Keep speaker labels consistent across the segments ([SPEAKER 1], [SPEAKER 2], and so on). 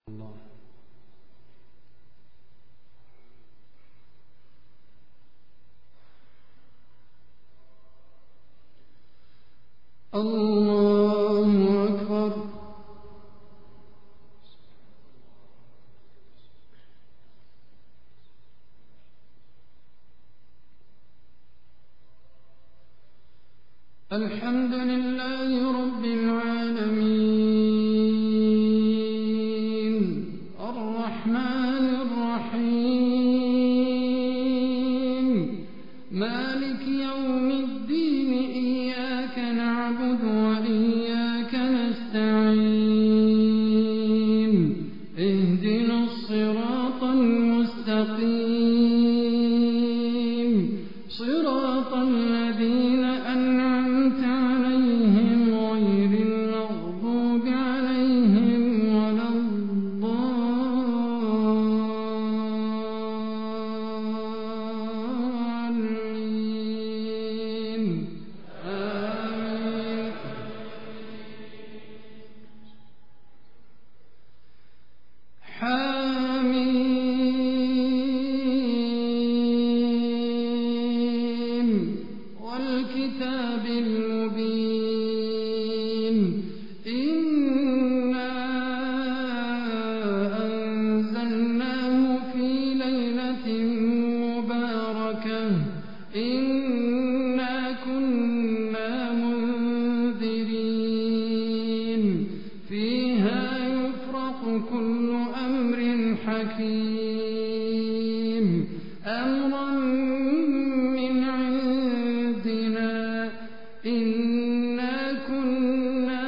[SPEAKER 1] الله. الله أكبر. الحمد لله رب العالمين الرحمن الرحيم مالك يوم الدين إياك نعبد وإياك نستعين اهدنا الصراط المستقيم صراط الذين أنعمت عليهم غير المغضوب عليهم ولا الضالين آمين. حاميم والكتاب المبين إنا أنزلناه في ليلة مباركة إنا كنا منذرين فيها يفرق كل أمر حكيم أمرا من عندنا إنا كنا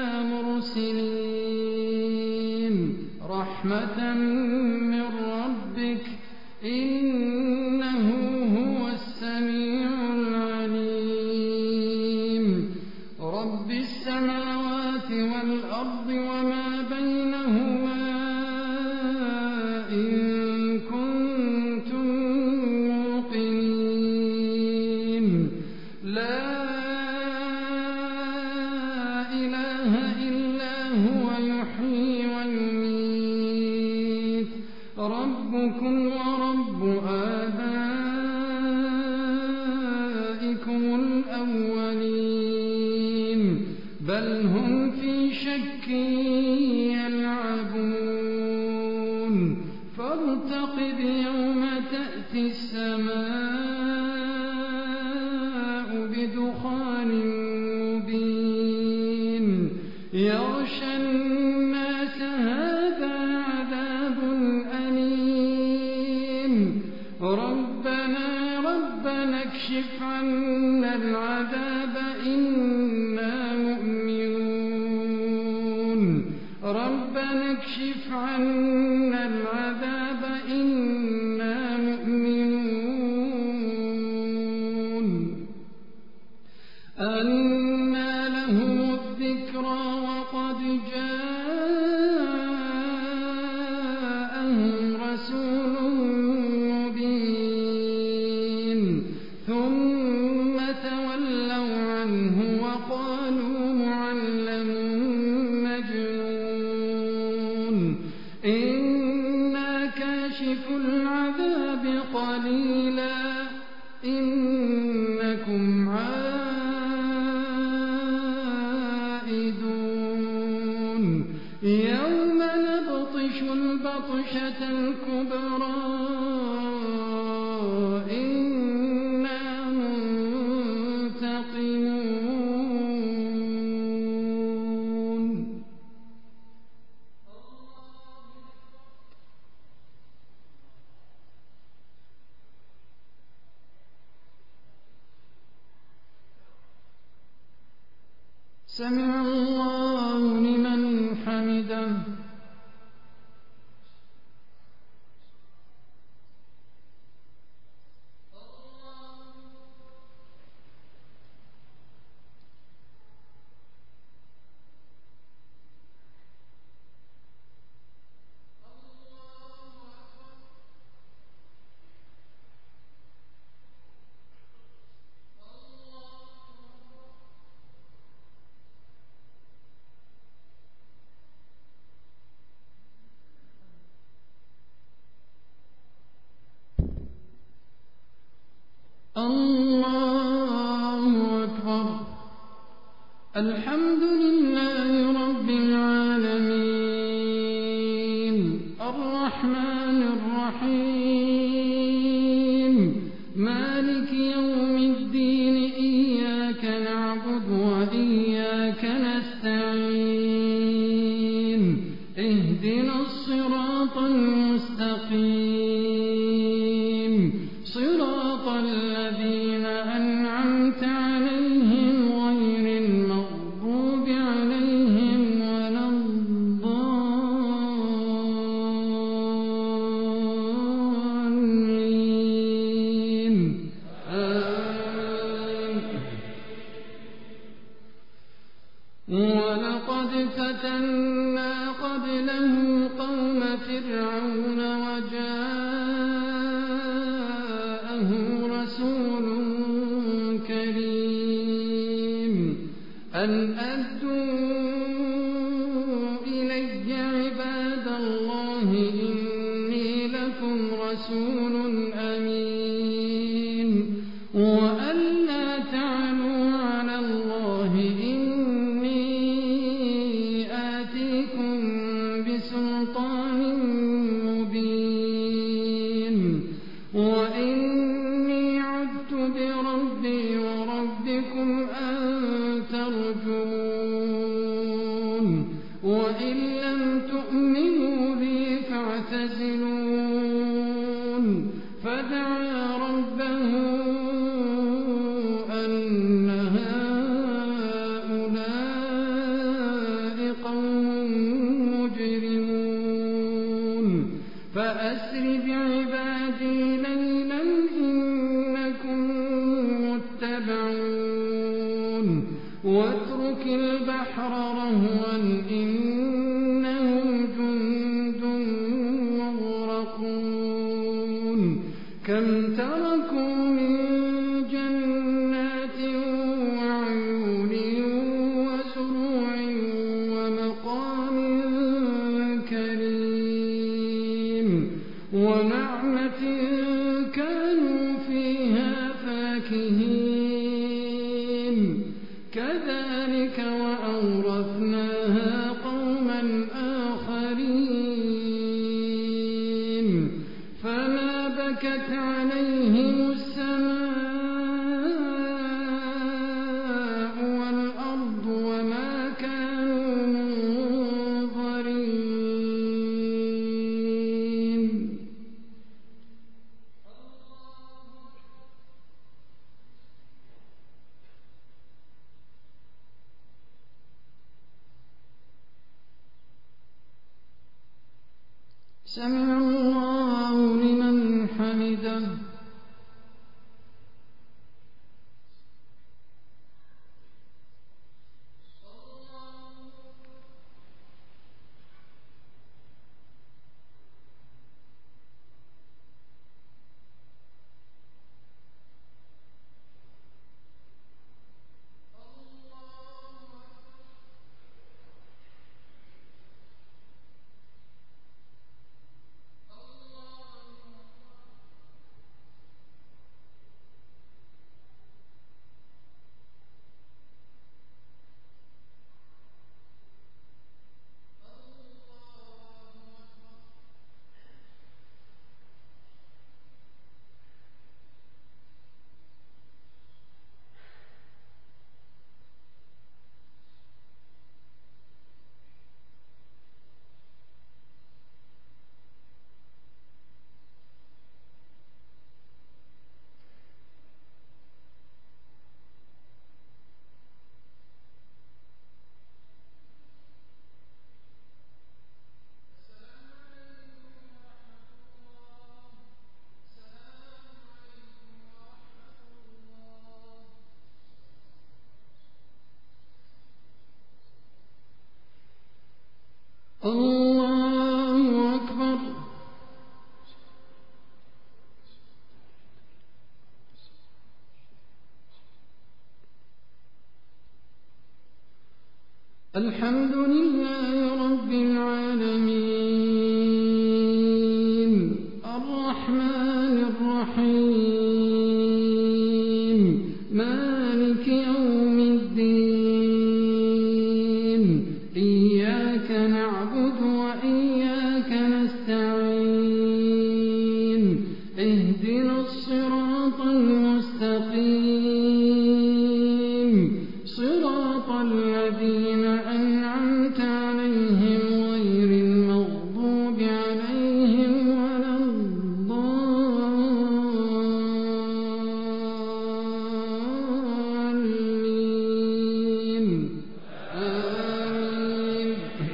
[SPEAKER 1] مرسلين رحمة من ربك إنه هو السميع العليم رب السماوات والأرض وما بينهما إن كنتم موقنين لا إله إلا هو يحيي ويميت ربكم ورب آبائكم الأولين بل هم في شك يلعبون فارتقب يوم تأتي السماء بدخان مبين يغشى الناس هذا عذاب أليم ربنا اكشف عنا العذاب إنا مؤمنون ربنا اكشف عنا العذاب إنا مؤمنون أنى لهم الذكرى وقد جاءهم رسول مبين ثم تولوا عنه وقالوا معلم مجنون إنا كاشف العذاب قليلا إنكم عائدون يوم نبطش البطشة الكبرى إنا منتقمون. سمع الله لمن حمده. الله أكبر. الحمد لله رب العالمين الرحمن الرحيم مالك يوم الدين إياك نعبد وإياك نستعين اهدنا الصراط المستقيم صراط الذين أنعمت عليهم غير المغضوب عليهم ولا الضالين آمين. ولقد فتنا قبلهم قوم فرعون وجاءهم رسول كريم أن أدوا إلي عباد الله إني لكم رسول أمين وأن لا تعلوا على الله إني آتيكم بسلطان مبين وإني عذت بربي وربكم أن ترجون وإن لم تؤمنوا لي فاعتزلون فدعا ربه أن هؤلاء قوم مجرمون فأسر بعبادي ليلا إنكم متبعون واترك البحر رهوا إنهم جند مغرقون كم تركوا من جنات وعيون وزروع ومقام كريم ونعمة كانوا فيها فاكهين كذلك وأورثناها قوما آخرين فما بكت عليهم السماء والأرض وما كانوا منظرين. سمع الله لمن حمده. الله أكبر. الحمد لله رب العالمين الرحمن الرحيم وإياك نستعين اهدنا الصراط المستقيم صراط الذين أنعمت عليهم غير المغضوب عليهم ولا الضالين آمين.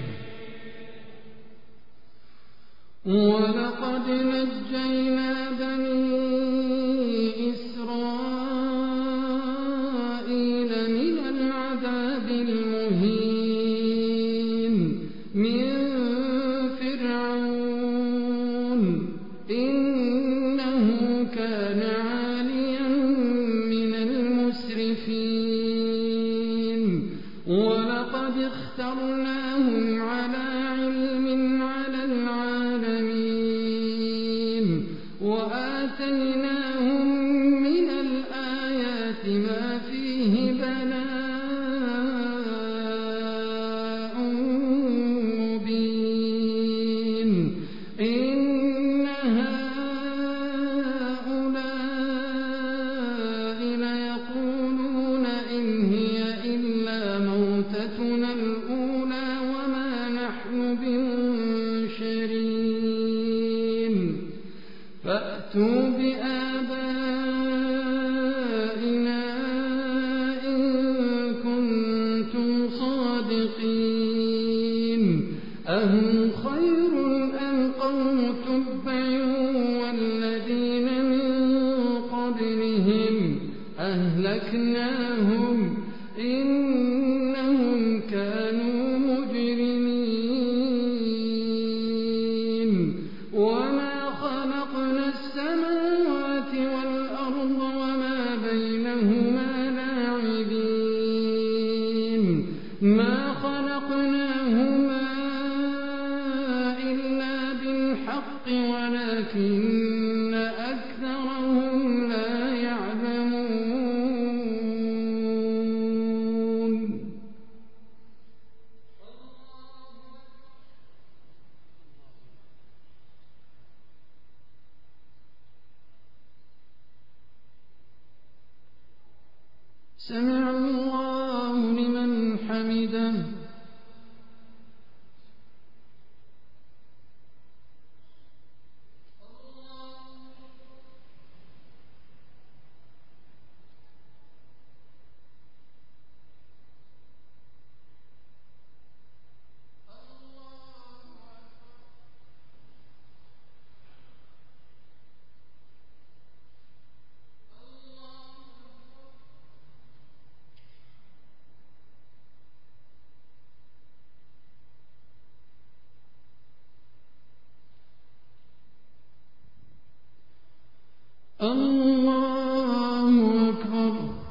[SPEAKER 1] ولقد نجينا بني إسرائيل من العذاب المهين من فرعون إنه كان عاليا من المسرفين ولقد اخترناهم على علم على العالمين وآتيناهم من الآيات ما فيه بلاء مبين إن هؤلاء ليقولون إن هي إلا موتتنا الأولى وما نحن بمنشرين فأتوا بآبائنا إن كنتم صادقين أهم خير أم قوم تبع والذين من قبلهم أهلكناهم إنهم كانوا مجرمين وما خلقنا السماوات والأرض وما بينهما لاعبين ما خلقناهما إلا بالحق ولكن أكثرهم لا يعلمون. سمع الله لمن حمده. الله أكبر.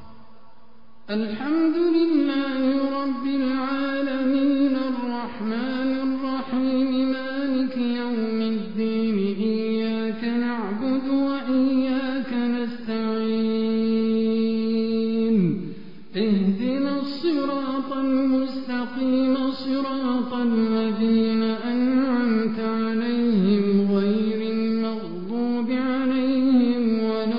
[SPEAKER 1] الحمد لله رب العالمين الرحمن الرحيم مالك يوم الدين إياك نعبد وإياك نستعين اهدنا الصراط المستقيم صراط الذين أنعمت عليهم غير المغضوب عليهم ولا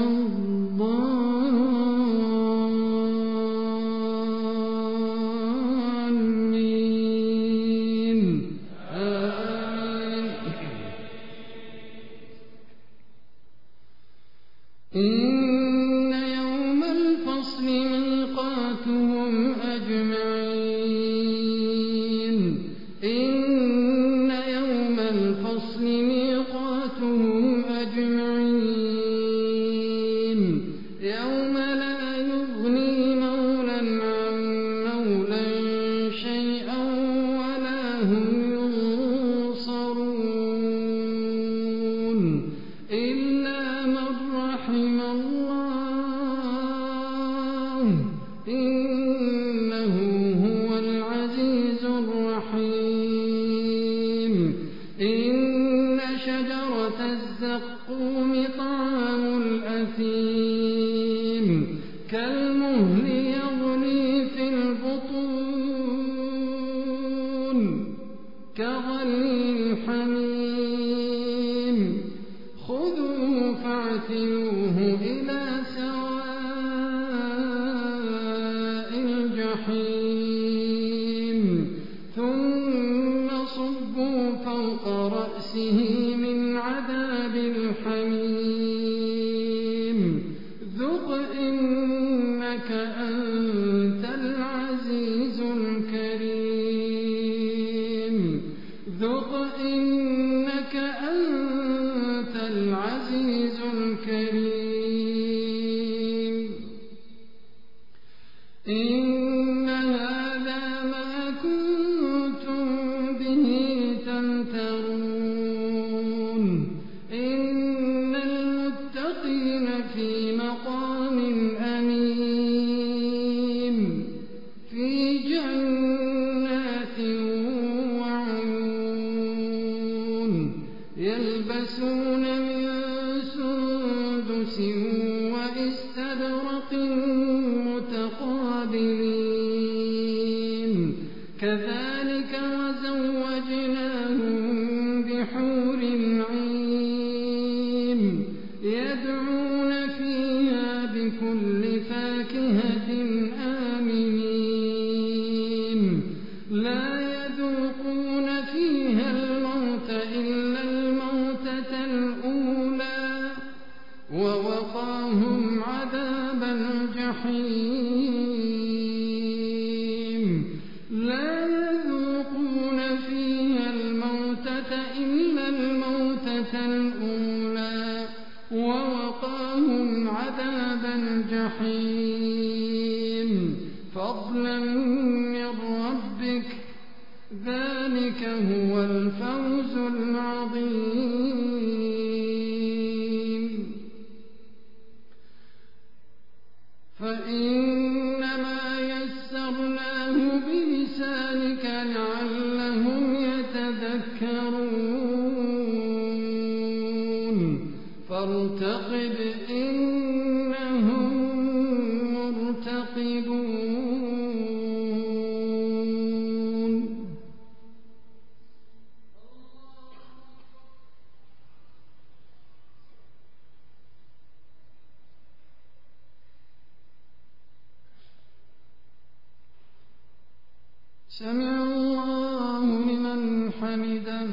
[SPEAKER 1] الضالين آمين. إن يوم الفصل ميقاتهم أجمعين إن يوم الفصل ميقاتهم أجمعين يوم لا يغني مولا عن مولا شيئا ولا هم ينصرون إلا من رحم الله إنه هو العزيز الرحيم. إن شجرة الزقوم طعام الأثيم كالمهل يغلي في البطون كغلي الحميم من عذاب الحميم ذق إنك أنت العزيز الكريم ذق إنك أنت العزيز الكريم إن هذا ما كنتم به تمترون إن المتقين في مقام أمين في جنات وعيون يلبسون من سندس وإستبرق متقابلين كذلك وزوجناهم بحور عين يدعون فيها بكل فاكهة آمنين لا يذوقون فيها الموت إلا الموتة الأولى ووقاهم عذاب الجحيم لا يذوقون فيها الموتة إلا الموتة الأولى ووقاهم عذاب الجحيم فضلا من ربك ذلك هو الفوز العظيم فإنما يسرناه بلسانك لعلهم يتذكرون فارتقب إنهم مرتقبون سمع الله لمن حمده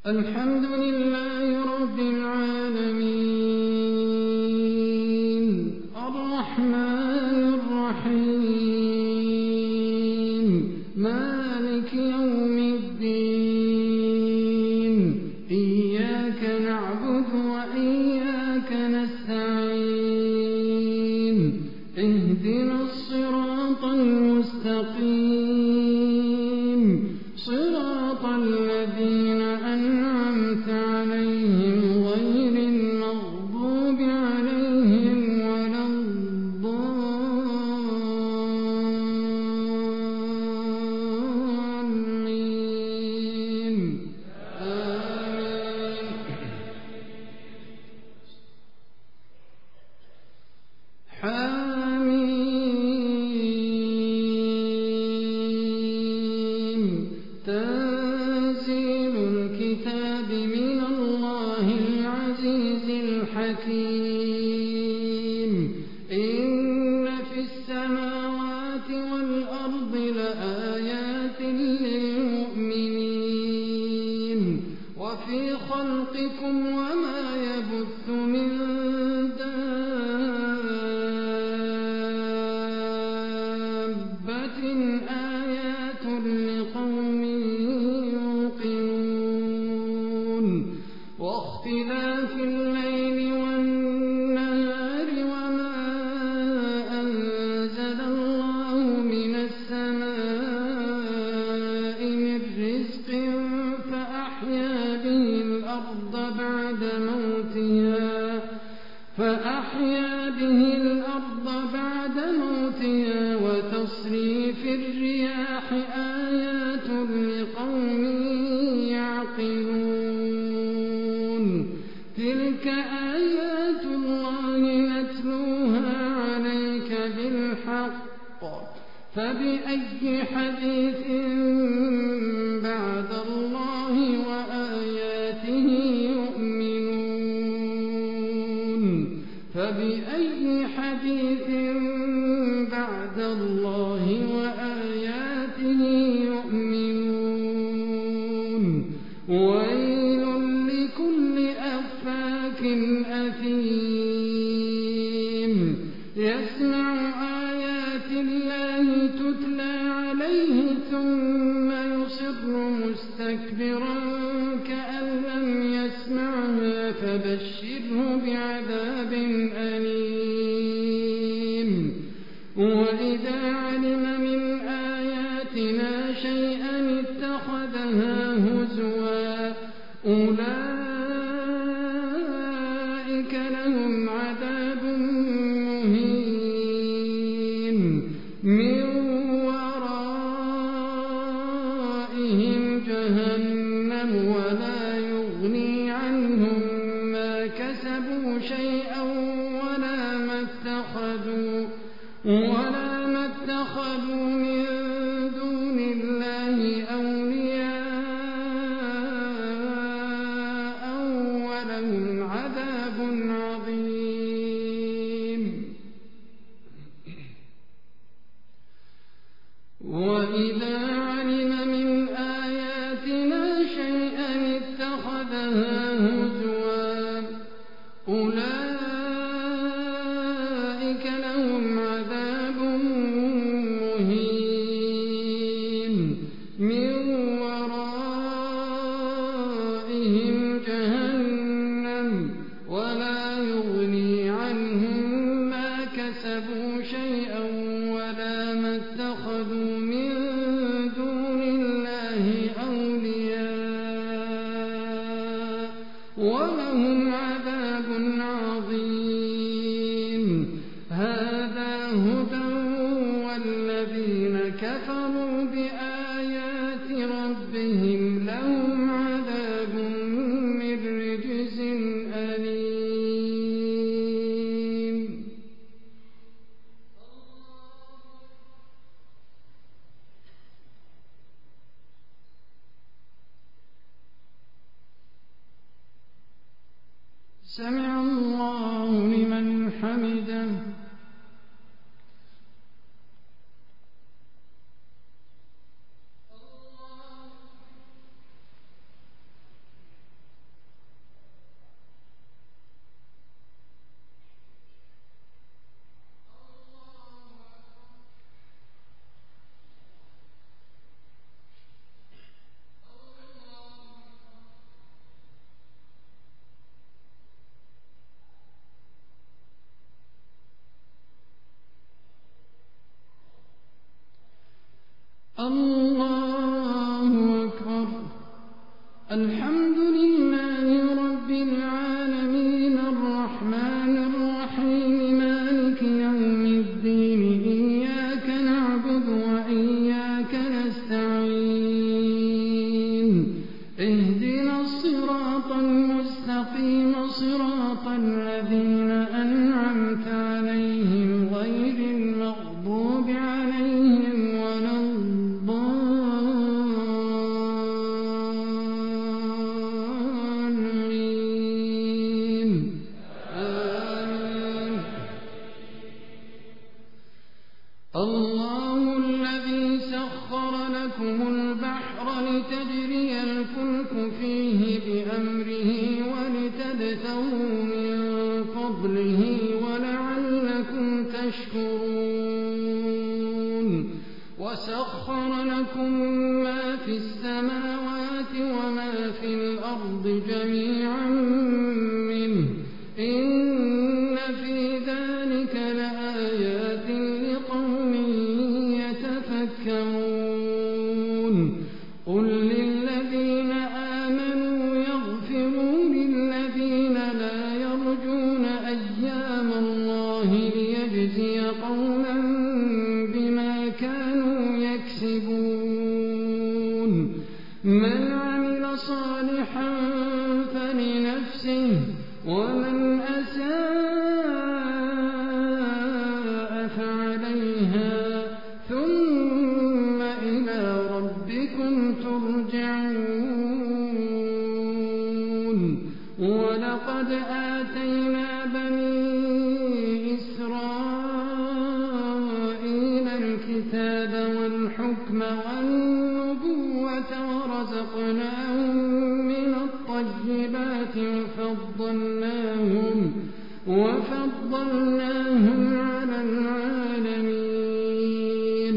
[SPEAKER 1] الحمد لله رب العالمين الرحمن الرحيم مالك يوم الدين إياك نعبد وإياك نستعين اهدنا الصراط المستقيم صراط الذين أنعمت عليهم غير المغضوب عليهم ولا الضالين آمين. حميم تنزيل الكتاب من الله العزيز الحكيم إن في السماوات والأرض لآيات للمؤمنين وفي خلقكم وما يبث من دابة آيات لقوم يوقنون واختلاف الليل والنهار وما أنزل الله من السماء من رزق فأحيا به الأرض بعد موتها وتصريف الرياح آيات لقوم يعقلون تلك آيات الله نتلوها عليك بالحق فبأي حديث بعد الله وآياته يؤمنون فبأي حديث بعد الله وآياته يؤمنون ويل لكل أفاك أثيم يسمع آيات الله تتلى عليه ثم يصر مستكبرا كأن لم يسمعها فبشره بعذاب أليم وإذا علم من آياتنا شيئا اتخذها هزوا أولئك لهم عذاب مهين من ورائهم جهنم ولا يغني عنهم ما كسبوا شيئا ولا ما اتخذوا من دون الله أولياء ولهم عذاب عظيم وإذا علم من آياتنا شيئا اتخذها هزوا أولئك لهم عذاب مهين من ورائهم جهنم ولا يغني عنهم ما كسبوا شيئا ولا ما اتخذوا من دون الله أولياء ولهم عذاب عظيم هذا هدى والذين كفروا بآيات ربهم لهم عذاب من رجز أليم. سمع الله لمن حمده الله أكبر. الحمد لله رب العالمين الرحمن الرحيم مالك يوم الدين إياك نعبد وإياك نستعين اهدنا الصراط المستقيم صراط الذين أنعمت عليهم غير المغضوب عليهم ولا الضالين آمين. الله الذي سخر لكم البحر لتجري الفلك فيه بأمره ولتبتغوا من فضله ولعلكم تشكرون. وسخر لكم ما في السماوات وما في الأرض جميعا منه إن في ذلك لآيات لقوم يتفكرون. قل للذين آمنوا يغفروا للذين لا يرجون أيام الله ليجزي قوما بما كانوا يكسبون. من عمل صالحا فلنفسه ومن أساء فعليها ثم إلى ربكم ترجعون. ولقد آتينا بني إسرائيل الكتاب والحكم والنبوة ورزقناهم من الطيبات وفضلناهم على العالمين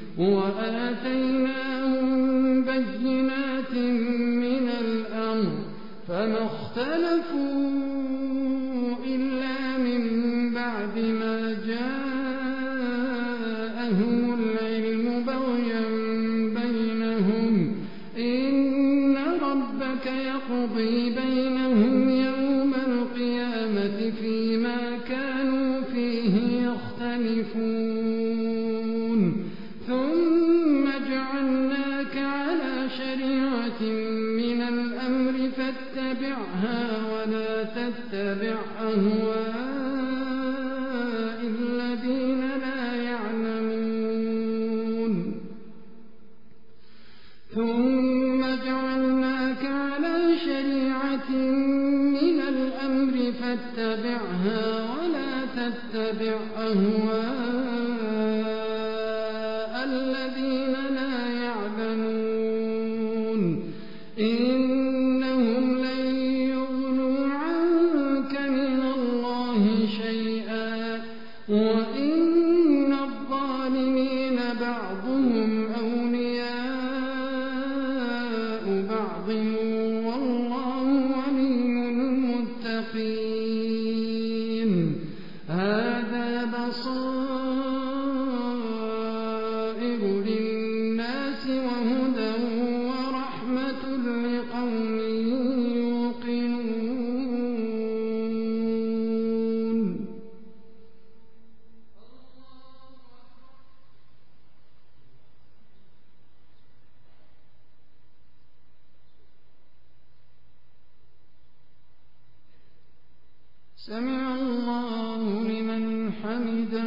[SPEAKER 1] وآتيناهم بينات من الأمر فما اختلفوا إلا من بعد ما جاءهم العلم بغيا بينهم إن ربك يقضي بينهم يوم القيامة فيما كانوا فيه يختلفون. ثم جعلناك على شريعة من الأمر فاتبعها ولا تتبع أهواء الذين لا يعلمون. ثم جعلناك على شريعة من الأمر فاتبعها ولا تتبع أهواء الذين لا يعلمون. إنهم لن يغنوا عنك من الله شيئا وإن الظالمين بعضهم أولياء بعض والله ولي المتقين. هذا بصائر للناس وهدى ورحمة لقوم يوقنون. سمع الله لمن حمده.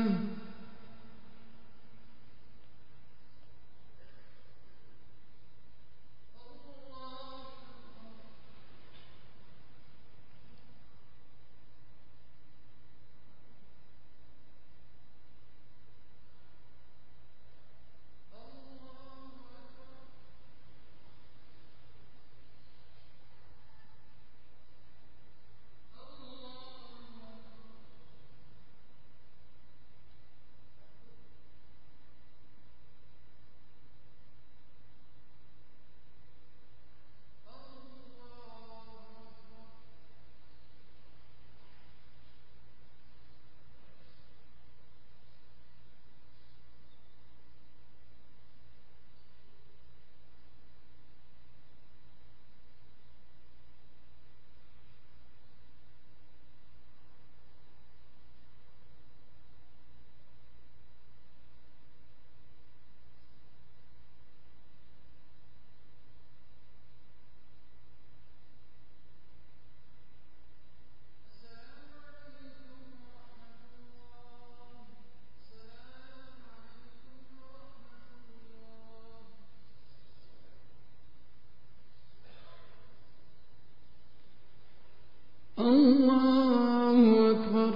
[SPEAKER 1] الله أكبر.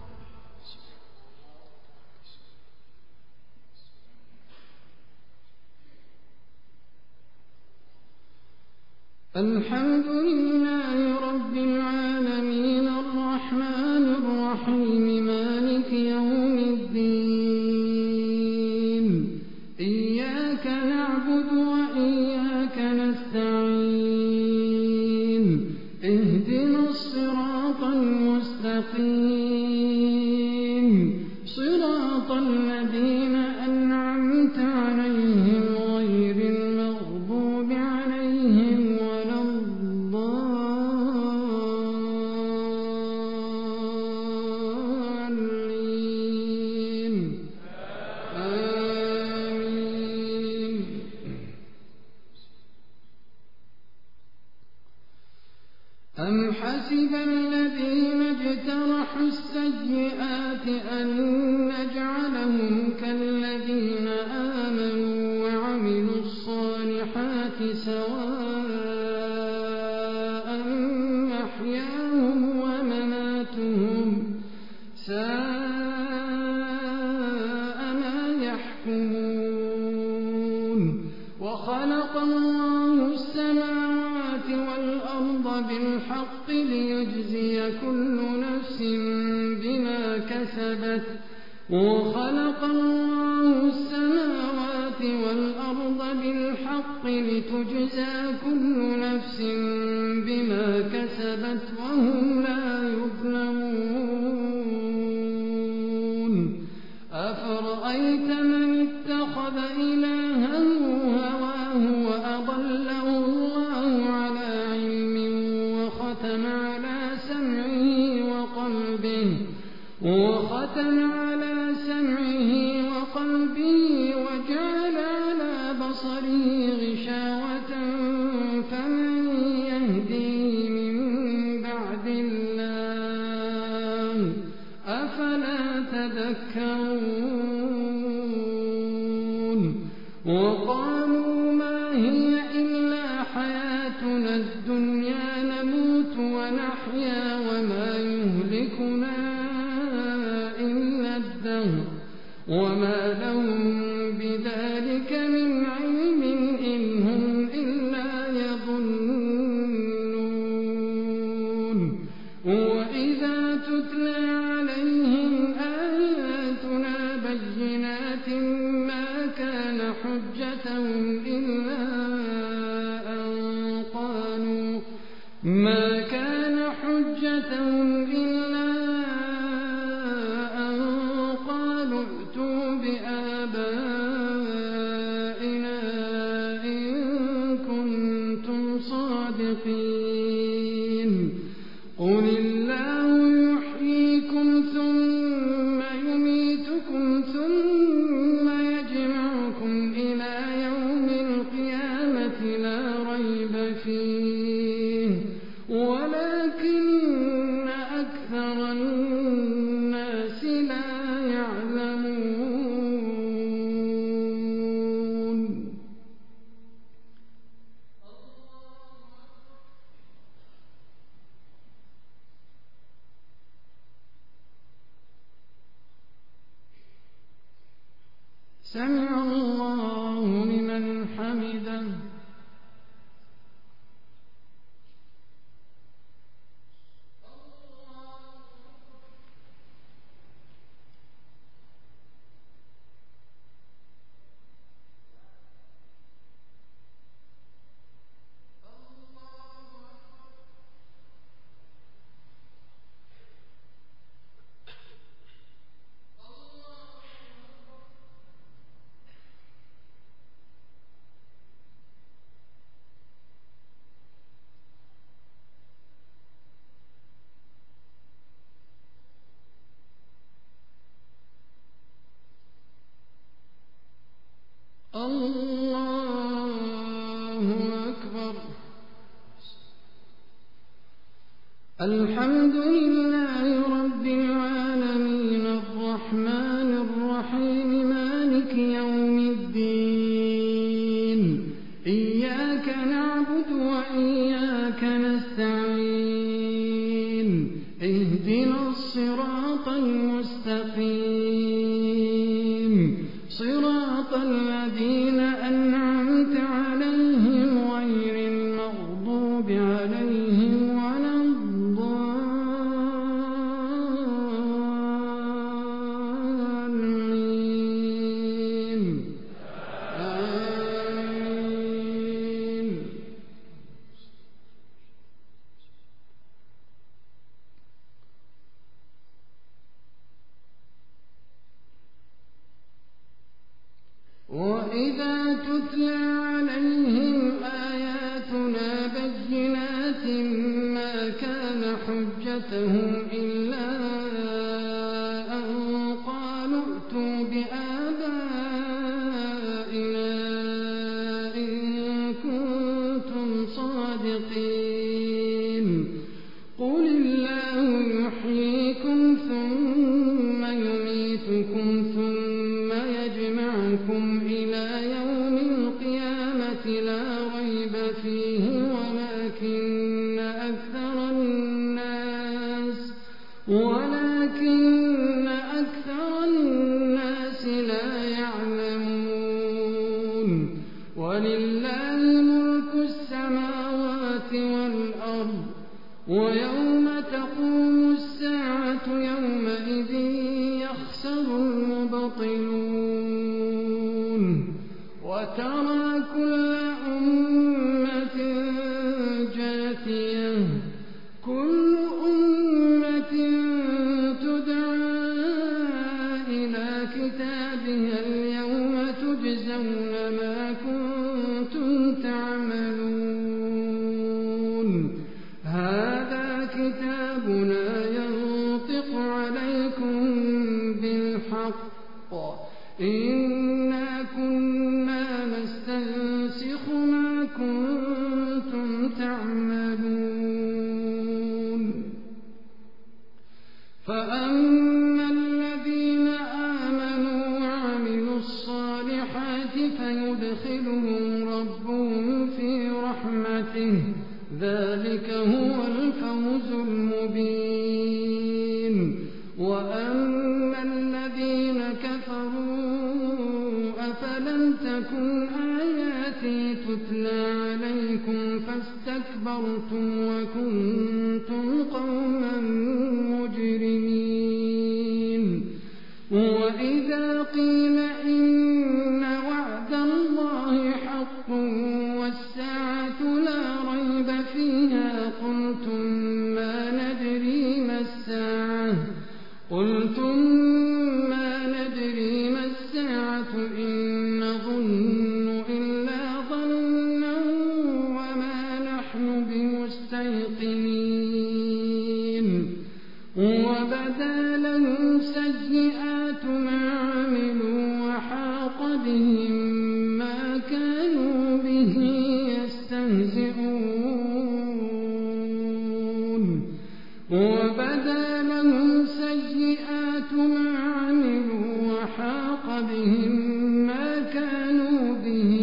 [SPEAKER 1] الحمد لله رب العالمين الرحمن الرحيم مالك يوم الدين إياك نعبد وإياك نستعين اهدنا الصراط المستقيم صراط الذين أنعمت عليهم غير المغضوب عليهم ولا الضالين آمين. أم حسب الذين اجترحوا السيئات أن نجعلهم كالذين آمنوا وعملوا الصالحات سواء محياهم ومماتهم ساء ما يحكمون. وخلق الله السماوات والأرض بالحق ليجزي كل نفس بما كسبت وخلق الله السماوات والأرض بالحق لتجزى كل نفس بما كسبت وهم لا يظلمون. أفرأيت من اتخذ إلهه هواه وأضله الله على علم وختم على سمعه وقلبه وجعل على بصره غشاوة فمن يهديه من بعد الله أفلا تذكرون. وقالوا ما هي إلا حياتنا الدنيا نموت ونحيا وما يهلكنا إلا الدهر وما لهم بذلك من علم إن هم إلا يظنون. وإذا تتلى عليهم آياتنا بينات ما كان حجتهم إلا أن قالوا ائتوا بآبائنا إن كنتم صادقين. قل الله يحييكم ثم يميتكم ثم يجمعكم إلى يوم القيامة لا ريب فيه ولكن أكثر الناس لا يعلمون. سمع الله لمن حمده. الله أكبر. الحمد لله رب العالمين الرحمن الرحيم مالك يوم الدين إياك نعبد وإياك نستعين صراط الذين أنعمت عليهم غير المغضوب عليهم ولا الضالين. آمين. وإذا تتلى عليهم آياتنا بينات ما كان حجتهم إلا أن قالوا ائتوا بآبائنا إن كنتم صادقين. قل الله يحييكم ثم يميتكم ثم يجمعكم إلى يوم القيامة لا ريب فيه ولكن أكثر الناس لا يعلمون. ولله ملك السماوات والأرض ويوم تقوم الساعة يومئذ يخسر المبطلون. وترى كل أمة جاثية كل أمة تدعى إلى كتابها اليوم تجزون ما كنتم تعملون. هذا كتابنا ينطق عليكم بالحق إنا كنا نستنسخ ما كنتم تعملون. فأما الذين آمنوا وعملوا الصالحات فيدخلهم ربهم في رحمته ذلك هو الفوز المبين. وأما الذين كفروا أفلم تكن آياتي تتلى عليكم فاستكبرتم وكنتم قوما مجرمين. وإذا قيل إن وعد الله حق والساعة لا ريب فيها قلتم ما ندري ما الساعة إن نظن إلا ظنا وما نحن بمستيقنين. وبدا لهم سيئات ما عملوا وحاق بهم ما كانوا به يستهزئون. وبدا لهم سيئات ما عملوا وحاق بهم ما كانوا به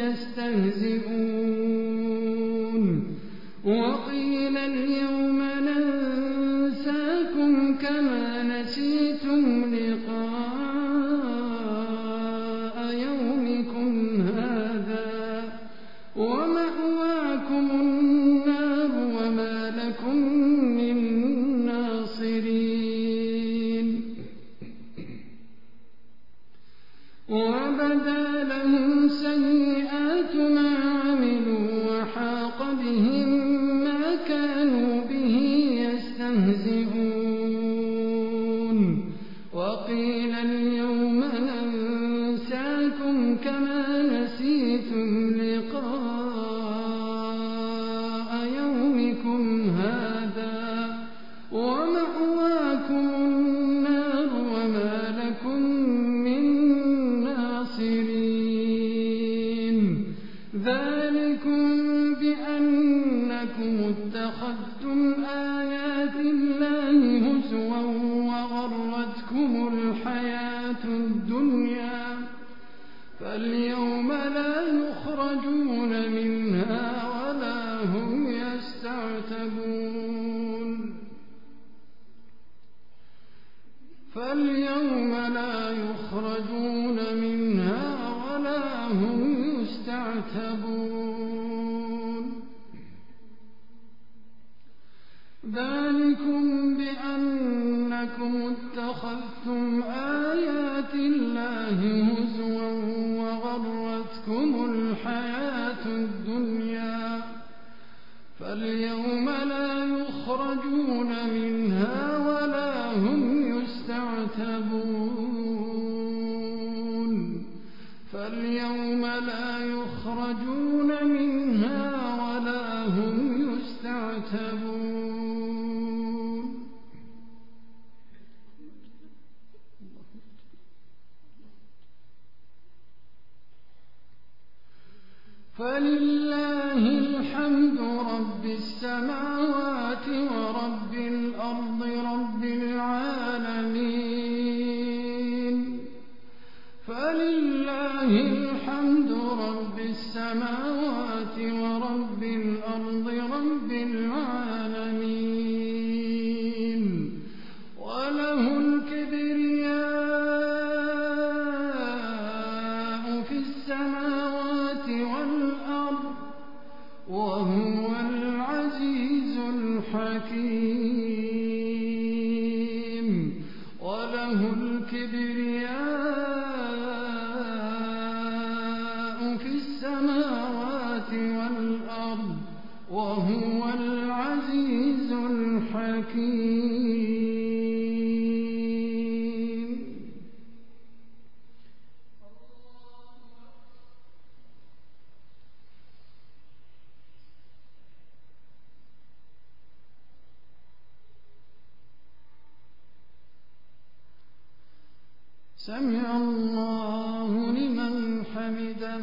[SPEAKER 1] يستهزئون. وقيل اليوم ننساكم كما نسيتم لقاء يومكم هذا ومأواكم النار وما لكم من ناصرين. وبدا لهم سيئات ما عملوا وحاق بهم ما كانوا به يستهزئون. وقيل اليوم ننساكم كما نسيتم لقاء يومكم هذا ومأواكم النار وما لكم من ناصرين. ذلكم بأنكم اتخذتم آيات الله هزوا وغرتكم الحياة الدنيا فاليوم لا يخرجون منها ولا هم يستعتبون. فاليوم لا يخرجون منها أنكم اتخذتم آيات الله هزوا وغرتكم الحياة الدنيا فاليوم لا يخرجون منها ولا هم يستعتبون فاليوم لا يخرجون منها ولا هم يستعتبون فلله الحمد رب السماوات ورب الأرض رب العالمين فلله الحمد رب السماوات ورب الأرض رب العالمين وله الكبرياء في السماوات والأرض وهو العزيز الحكيم وله الكبرياء في السماوات والأرض وهو العزيز الحكيم سمع الله لمن حمده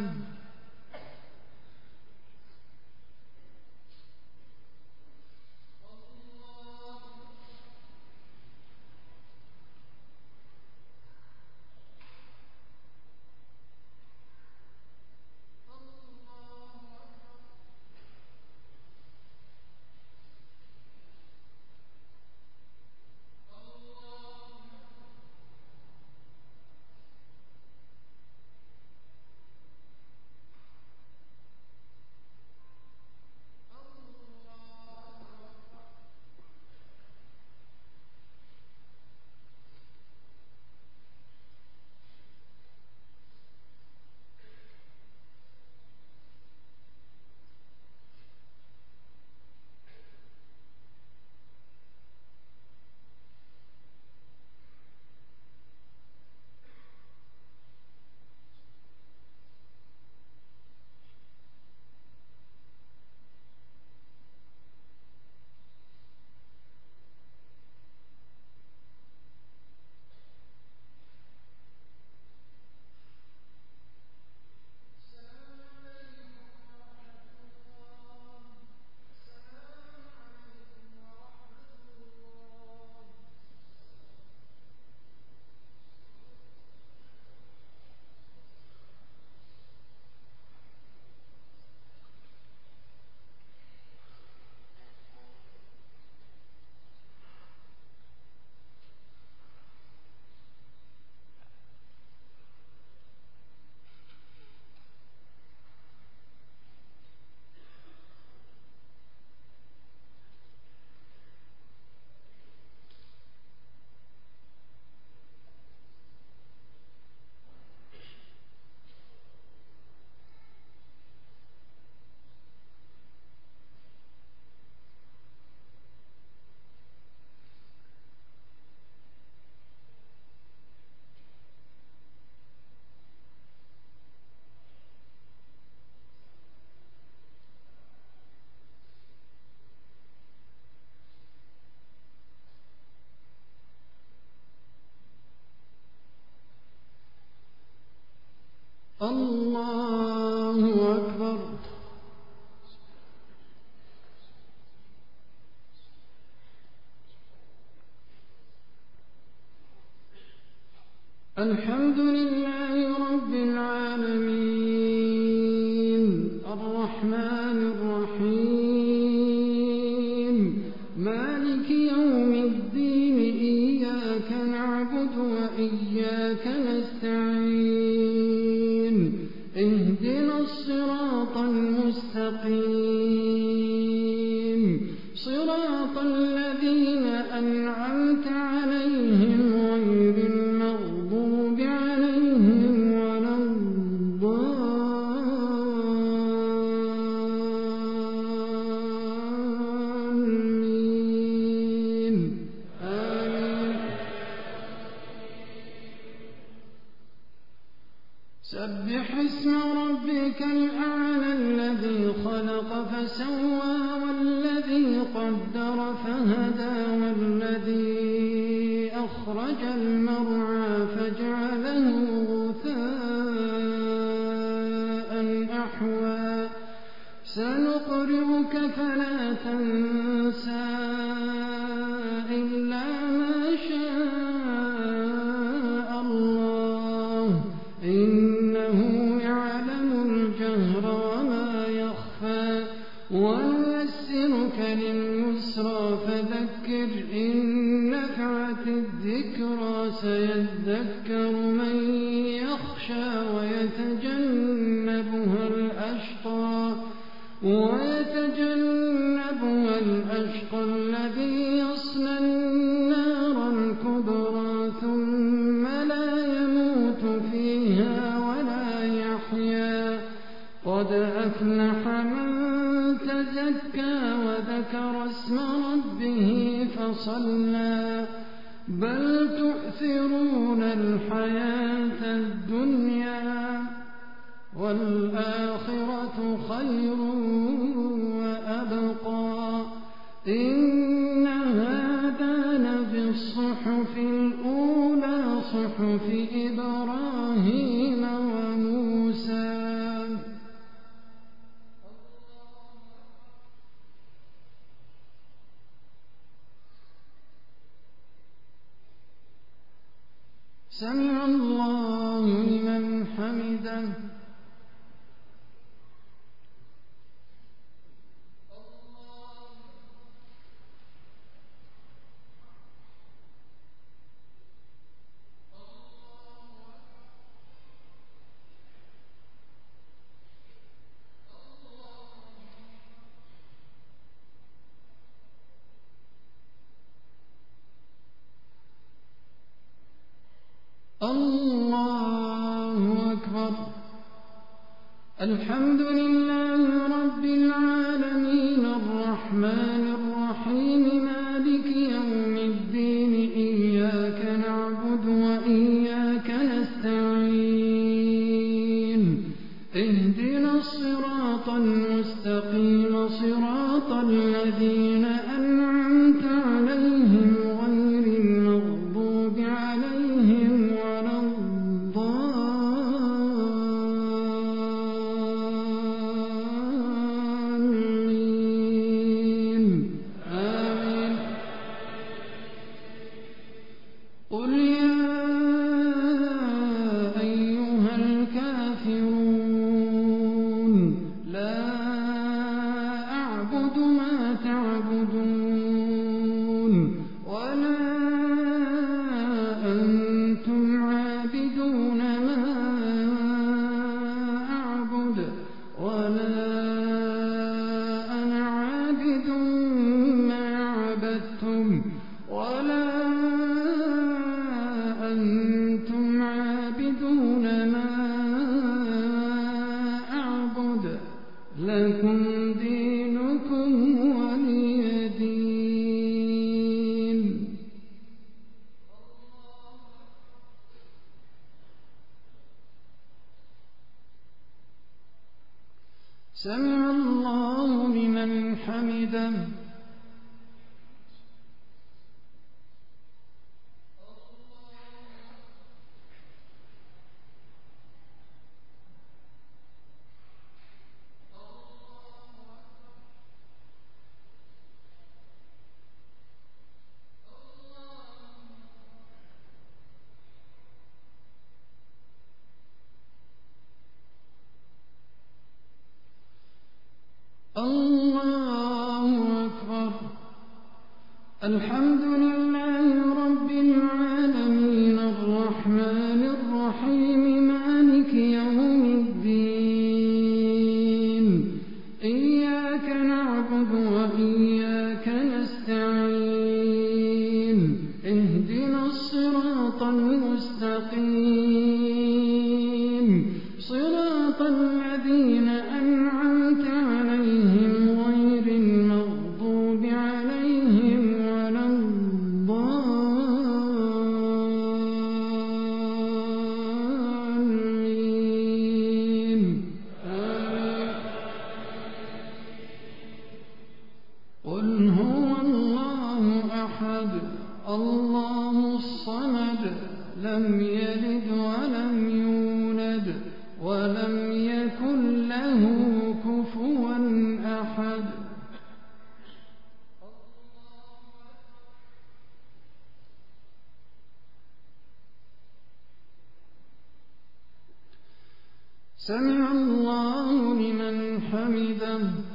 [SPEAKER 1] الله أكبر الحمد لله رب العالمين الرحمن الرحيم مالك يوم الدين إياك نعبد وإياك نستعين اهدنا الصراط المستقيم صراط الذين أنعمت عليهم سبح اسم ربك الأعلى الذي خلق فسوى والذي قدر فهدى والذي أخرج المرعى فجعله غثاء أحوى سنقرئك فلا تنسى إلا ما شاء الله إنه يعلم الجهر وما يخفى ونيسرك لليسرى فذكر إن نفعت الذكرى سيذكر من يخشى ويتجنبها الأشقى الذي يصلى النار الكبرى ثم لا يموت فيها ولا يحيا قد أفلح من تزكى وذكر اسم ربه فصلى بل تؤثرون الحياة الدنيا والآخرة خير وأبقى إن هذا لفي الصحف الأولى صحف إبراهيم وموسى سمع الله لمن حمده الله أكبر الحمد لله رب العالمين الرحمن الرحيم مالك يوم الدين إياك نعبد وإياك نستعين اهدنا الصراط المستقيم صراط الذين أنعمت عليهم غير المغضوب عليهم ولا الضالين آمين قل يا أيها الكافرون لا أعبد ما تعبدون ولا أنتم عابدون ما أعبد ولا أنا عابد ما عبدتم ولا أنتم عابدون ما أعبد لكم دينكم ولي دين سمع الله لمن حمده الله أكبر الحمد لله رب العالمين الرحمن الرحيم مالك يوم الدين إياك نعبد وإياك نستعين اهدنا الصراط المستقيم صراط الذين أنعمت عليهم غير المغضوب عليهم ولا الضالين سمع الله لمن حمده.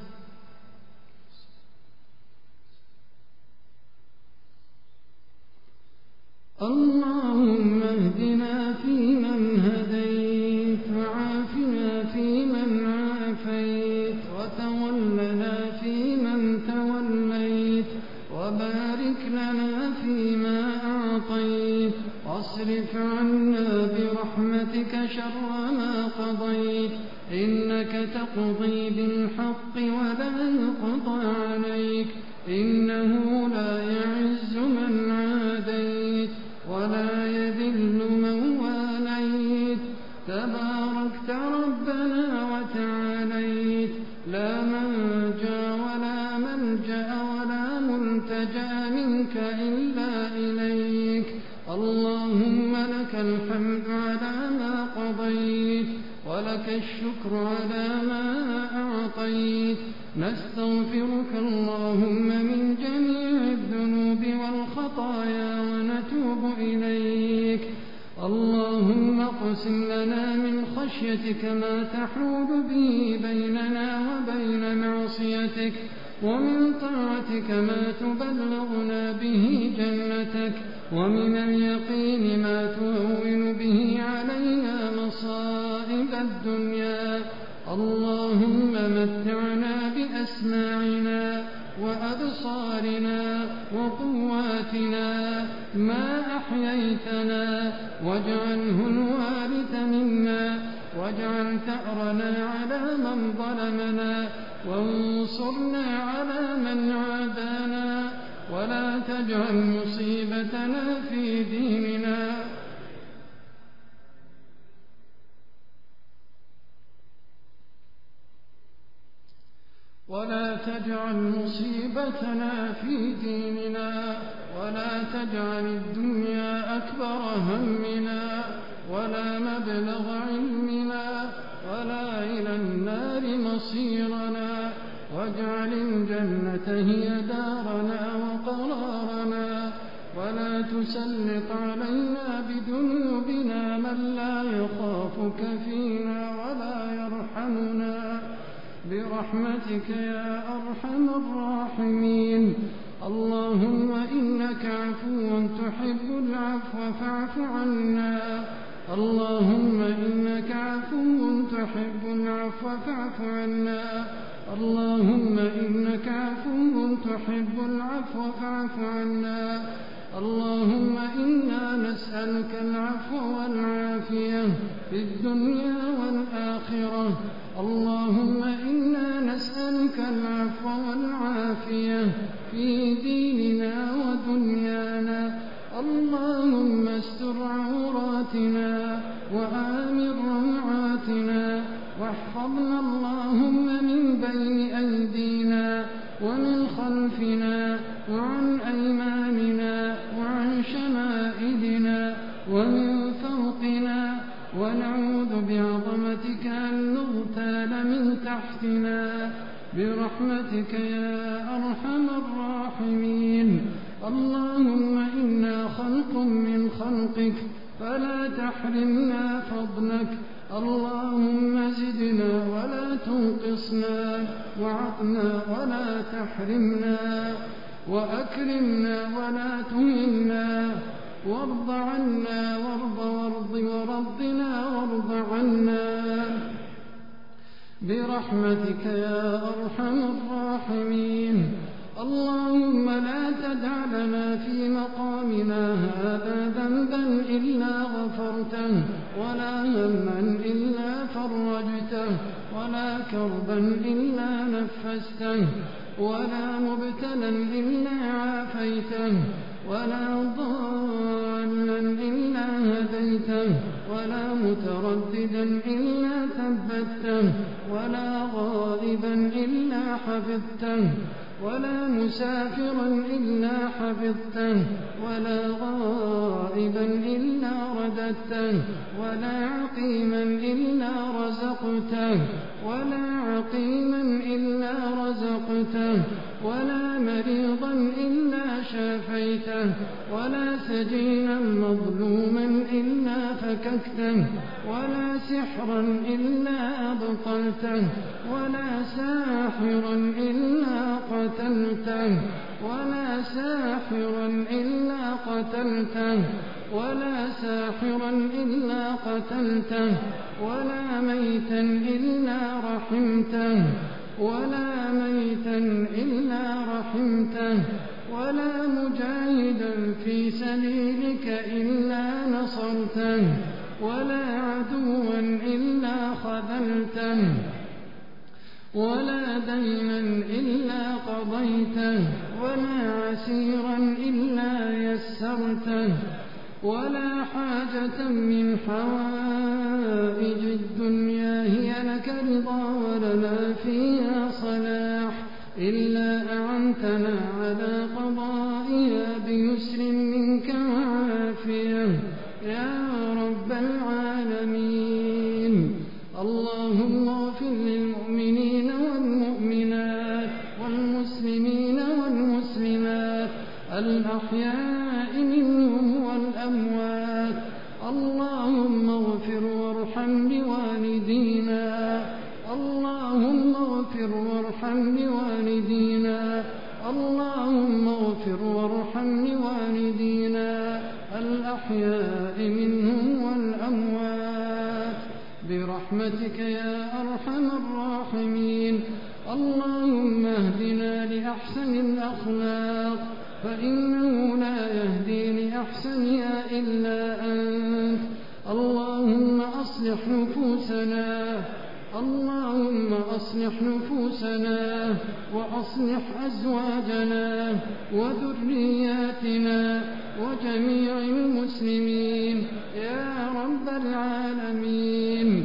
[SPEAKER 1] اللهم اهدنا فيمن هديت، وعافنا فيمن عافيت، وتولنا فيمن توليت، وبارك لنا فيما أعطيت، واصرف عنا برحمتك شر ما قضيت، إنك تقضي بالحق ولا يقضى عليك، إنه لا يعز من عاديت ولا يذل من واليت، تباركت ربنا وتعاليت، لا منجا ولا ملجأ ولا ملتجأ منك إلا إليك. اللهم لك الحمد على ما قضيت، ولك الشكر على ما أعطيت، نستغفرك اللهم من جميع الذنوب والخطايا ونتوب إليك. اللهم اقسم لنا من خشيتك ما تحول به بيننا وبين معصيتك، ومن طاعتك ما تبلغنا به جنتك، ومن اليقين ما تهون به علينا مصائب الدنيا. اللهم متعنا بأسماعنا وأبصارنا وقواتنا ما أحييتنا، واجعله الوارث منا، واجعل ثأرنا على من ظلمنا، وانصرنا على من عادانا، ولا تجعل مصيبتنا في ديننا، ولا تجعل مصيبتنا في ديننا، ولا تجعل الدنيا أكبر همنا، ولا مبلغ علمنا، ولا إلى النار مصيرنا، واجعل الجنة هي دارنا وقرارنا، ولا تسلط علينا بذنوبنا من لا يخافك فينا ولا يرحمنا، برحمتك يا أرحم الراحمين. اللهم إنك عفو تحب العفو فاعف عنا. اللهم إنك عفو تحب العفو فاعف عنا. اللهم إنك عفو تحب العفو فاعف عنا. اللهم إنا نسألك العفو والعافية في الدنيا والآخرة. اللهم إنا نسألك العفو والعافية في ديننا ودنيانا. اللهم استر عوراتنا وآمن روعاتنا، واحفظنا اللهم من بين أيدينا ومن خلفنا وعن أيماننا وعن شمائلنا ومن فوقنا، ونعوذ بعظمتك أن نغتال من تحتنا، برحمتك يا أرحم الراحمين. اللهم إنا خلق من خلقك فلا تحرمنا فضلك. اللهم زدنا ولا تنقصنا، وعطنا ولا تحرمنا، وأكرمنا ولا تهنا، وارض عنا ورضنا وارض عنا، برحمتك يا أرحم الراحمين. اللهم لا تدع لنا في مقامنا هذا ذنبا إلا غفرته، ولا هما إلا فرجته، ولا كربا إلا نفسته، ولا مبتلا إلا عافيته، ولا ضالا إلا هديته، ولا مترددا إلا ثبته، ولا غائبا إلا حفظته، ولا مسافرا إلا حفظته، ولا غائبا إلا رددته، ولا عقيما إلا رزقته، ولا عقيما إلا رزقته، ولا مريضا إلا شافيته، ولا سجينا مظلوما إلا فككته، ولا سحرا إلا أبطلته ولا ساحرا إلا قتلته ولا ساحرا إلا قتلته ولا ساحرا إلا قتلته ولا ميتا إلا رحمته ولا ميتا إلا رحمته ولا مجاهدا في سبيلك إلا نصرته ولا عدوا إلا خذلته ولا دينا إلا قضيته ولا عسيرا إلا يسرته ولا حاجة من حوائج الدنيا هي لك رضا ولنا فيها صلاح إلا أعنتنا على قضائها بيسر منك وعافية يا رب العالمين. اللهم اغفر للمؤمنين والمؤمنات والمسلمين والمسلمات الأحياء منهم والأموات. اللهم اغفر وارحم بوالدينا اللهم اغفر وارحم بوالدينا اللهم اغفر وارحم بوالدينا الأحياء منهم والأموات برحمتك يا أرحم الراحمين. اللهم اهدنا لأحسن الأخلاق فإنه لا يهدي لأحسنها إلا أنت. اللهم أصلح نفوسنا اللهم أصلح نفوسنا وأصلح أزواجنا وذرياتنا وجميع المسلمين يا رب العالمين.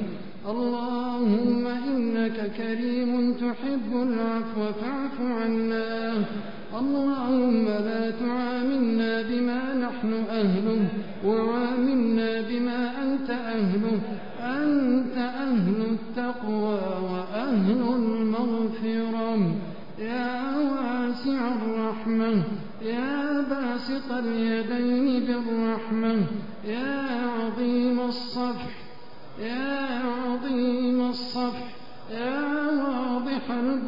[SPEAKER 1] اللهم إنك كريم تحب العفو فاعف عنا. اللهم لا تعاملنا بما نحن أهله وعاملنا بما أنت أهله. أنت أهل التقوى وأهل المغفرة يا واسع الرحمة يا باسط اليدين بالرحمة يا عظيم الصفح يا عظيم الصفح يا واضح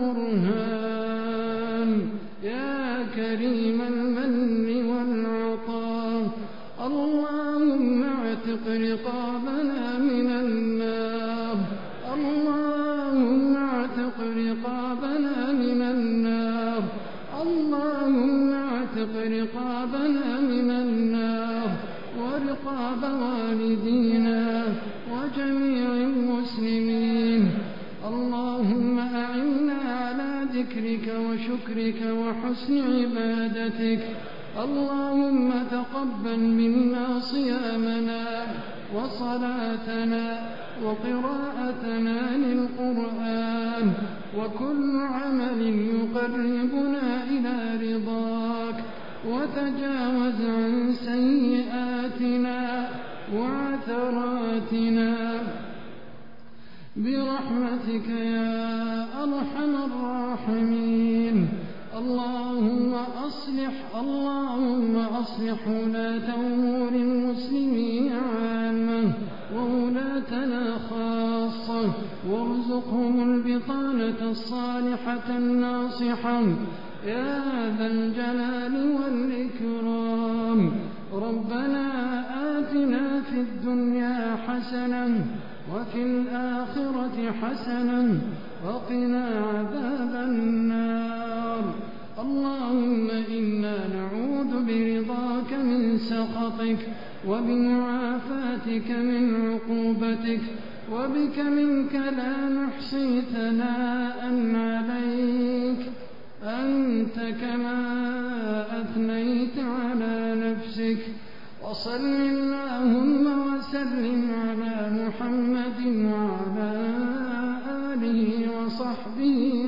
[SPEAKER 1] البرهان يا كريم المن والعطاء. اللهم اعتق رقابنا من النار اللهم اعتق رقابنا من النار اللهم اعتق رقابنا من النار ورقاب والدينا وجميع المسلمين. اللهم أعنا على ذكرك وشكرك وحسن عبادتك. اللهم تقبل منا صيامنا وصلاتنا وقراءتنا للقرآن وكل عمل يقربنا إلى رضاك وتجاوز عن سيئاتنا وعثراتنا برحمتك يا أرحم الراحمين. اللهم أصلح ولاة أمور المسلمين عامة وولاتنا خاصة وارزقهم البطانة الصالحة الناصحة يا ذا الجلال والإكرام. ربنا آتنا في الدنيا حسنة وفي الآخرة حسنة وقنا عذاب النار. اللهم إنا نعوذ برضاك من سخطك وبمعافاتك من عقوبتك وبك منك لا نحصي ثناء عليك أنت كما أثنيت على نفسك. وصل اللهم وسلم على محمد وعلى آله وصحبه